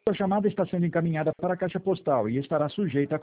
Sua chamada está sendo encaminhada para a caixa postal e estará sujeita a